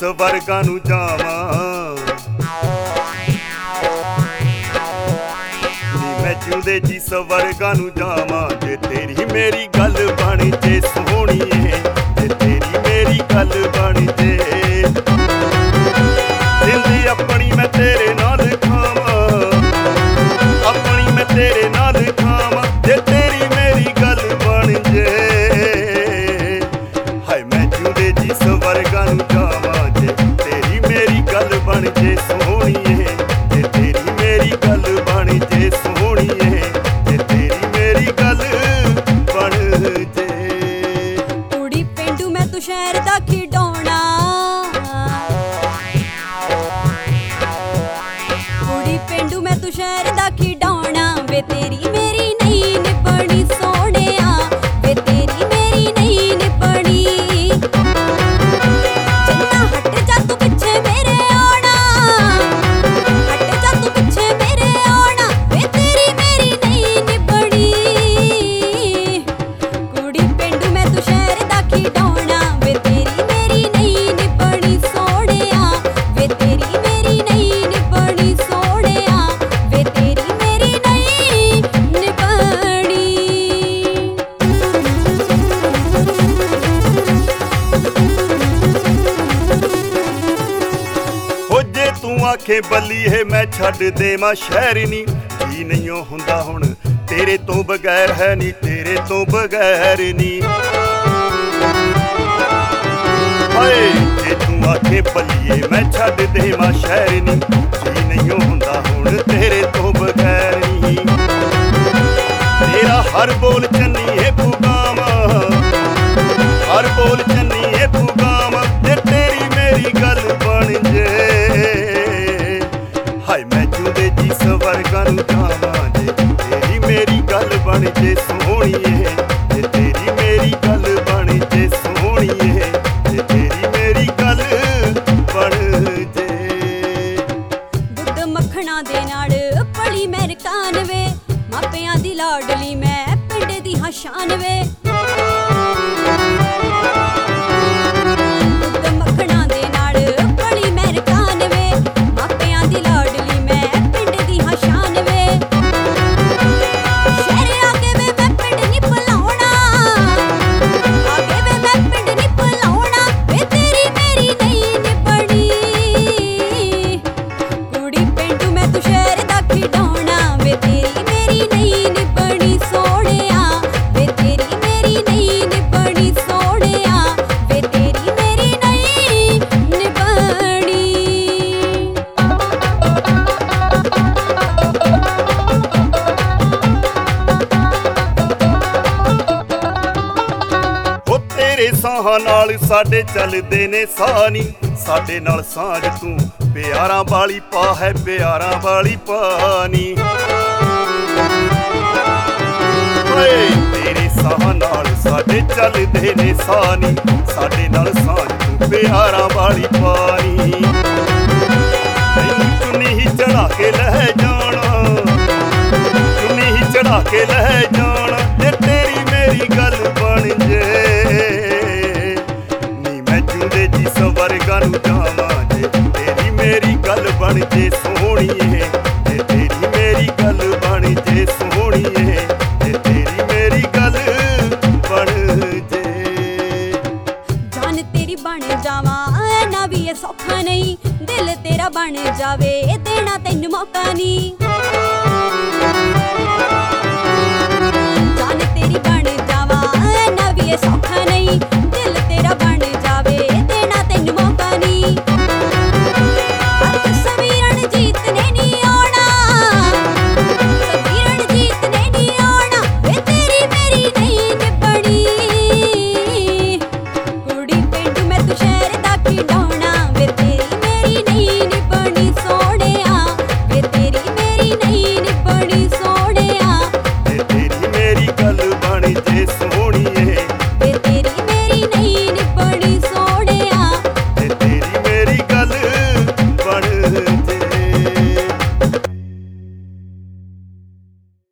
स्वर्गां नूं जावां। मैं जिउंदे जी स्वर्गां नूं जावां जे तेरी मेरी गल बण जे सोहणीए, जे तेरी मेरी गल बण जे। जिंदगी अपनी मैं तेरे नाल खावां, अपनी मैं तेरे नाल खावां जे तेरी मेरी गल बण जे। हाय मैं जिउंदे जी स्वर्गां नूं जावां जे तेरी मेरी गल बण जे सोहणीए, जे तेरी मेरी गल बण जे सोहणीए, जे तेरी मेरी गल बण जे। कुड़ी पेंडू मैं तू शहर दा खिडौना, कुड़ी पेंडू मैं तू शहर दा खिडौना वे तेरी मेरी नहीं निभनी सोहणिया, वे तेरी मेरी नहीं निभनी। चन्ना हट जा तू पिछे मेरे आना, हट जा तू पिछे मेरे आना वे तेरी मेरी नहीं निभनी। कुड़ी पेंडू मैं तू शहर दा खिडौना वे तेरी मेरी नहीं निभनी सोहणिया, वे तेरी मेरी नहीं निभनी सोहणिया, वे तेरी मेरी नहीं निभनी। हो जे तू आखे बली है मैं छड्ड देवां शहर नी, जी नहीं हुंदा हुण तेरे तो बगैर है नी, तेरे तो बगैर नी। हाय जे तू आखे बलिए मैं छड्ड देवां शहर नी, जी नहीं हुंदा हुण तेरे तो बगैर नी। तेरा हर बोल चन्नी है पुगावा, हर बोल चन्नी है पुगावा जे तेरी मेरी गल बण जे। हाय मैं जिउंदे जी स्वर्गां नूं जावां जे तेरी मेरी गल बण जे सोहणीए, जे तेरी मेरी गल बण जे सोहणीए, जे तेरी मेरी गल बण जे। दुੱਧ ਮੱਖਣਾ ਦੇ ਨਾਲ ਪਲੀ ਮੈਂ ਰਕਾਨ ਵੇ, ਮਾਪਿਆਂ ਦੀ ਲਾਡਲੀ ਮੈਂ ਪਿੰਡ ਦੀ ਹਾਂ ਸ਼ਾਨ ਵੇ। ਦੁੱਧ ਮੱਖਣਾ ਦੇ ਨਾਲ ਪਲੀ ਮੈਂ ਰਕਾਨ ਵੇ, ਮਾਪਿਆਂ ਦੀ ਲਾਡਲੀ ਮੈਂ ਪਿੰਡ ਦੀ ਹਾਂ ਸ਼ਾਨ ਵੇ। ਸ਼ਹਿਰ ਆ ਕੇ ਵੇ ਮੈਂ ਪਿੰਡ ਨੀ ਭੁਲਾਉਣਾ, ਆ ਕੇ ਵੇ ਮੈਂ ਪਿੰਡ ਨੀ ਭੁਲਾਉਣਾ ਵੇ ਤੇਰੀ ਮੇਰੀ ਨਹੀਂ ਨਿਭਣੀ। ਕੁੜੀ ਪੇਂਡੂ ਮੈਂ ਤੂੰ ਸ਼ਹਿਰ ਦਾ ਖਿਡੌਣਾ ਵੇ ਤੇਰੀ ਮੇਰੀ ਨਹੀਂ ਨਿਭਣੀ ਸੋਹਣਿਆ, ਵੇ ਤੇਰੀ ਮੇਰੀ ਨਹੀਂ ਨਿਭਣੀ ਸੋਹਣਿਆ, ਵੇ ਤੇਰੀ ਮੇਰੀ ਨਹੀਂ ਨਿਭਣੀ। ਹੋ ਤੇਰੇ ਸਾਹਾਂ ਨਾਲ ਸਾਡੇ ਚੱਲਦੇ ਨੇ ਸਾਹ ਨੀ, ਸਾਡੇ ਨਾਲ ਸਾਂਝ ਤੂੰ ਪਿਆਰਾਂ ਵਾਲੀ ਪਾ ਹੈ, ਪਿਆਰਾਂ ਵਾਲੀ ਪਾਣੀ। ਹਾਏ ਤੇਰੇ ਸਾਹਾਂ ਨਾਲ ਸਾਡੇ ਚੱਲਦੇ ਨੇ ਸਾਹ ਨੀ, ਸਾਡੇ ਨਾਲ ਸਾਂਝ ਤੂੰ ਪਿਆਰਾਂ ਵਾਲੀ ਪਾਣੀ। ਤੈਨੂੰ ਚੁੰਨੀ ਹੀ ਚੜਾ ਕੇ ਲੈ ਜਾਣਾ, ਚੁੰਨੀ ਹੀ ਚੜਾ ਕੇ ਲੈ ਜਾਣਾ ਜੇ ਤੇਰੀ ਮੇਰੀ ਗੱਲ ਬਣ ਜੇ। ਨੀ ਮੈਂ ਜਿਉਂਦੇ ਜੀ ਸਵਰਗਾਂ ਨੂੰ ਜਾਵਾਂ ਜੇ ਤੇਰੀ ਮੇਰੀ ਗੱਲ ਬਣ ਜੇ ਸੋਹਣੀਏ, ਜੇ ਤੇਰੀ ਮੇਰੀ ਗੱਲ ਬਣ ਜੇ ਸੋਹਣੀਏ, ਜੇ ਤੇਰੀ ਮੇਰੀ ਗੱਲ ਬਣ ਜੇ। ਜਾਨ ਤੇਰੀ ਬਣ ਜਾਵਾਂ ਨਾ ਵੀ ਇਹ ਸੌਖਾ ਨਹੀਂ, ਦਿਲ ਤੇਰਾ ਬਣ ਜਾਵੇ ਦੇਣਾ ਤੈਨੂੰ ਮੌਕਾ ਨਹੀਂ। ਜਾਨ ਤੇਰੀ ਬਣ ਜਾਵਾਂ ਨਾ ਵੀ ਇਹ ਸੌਖਾ ਨਹੀਂ,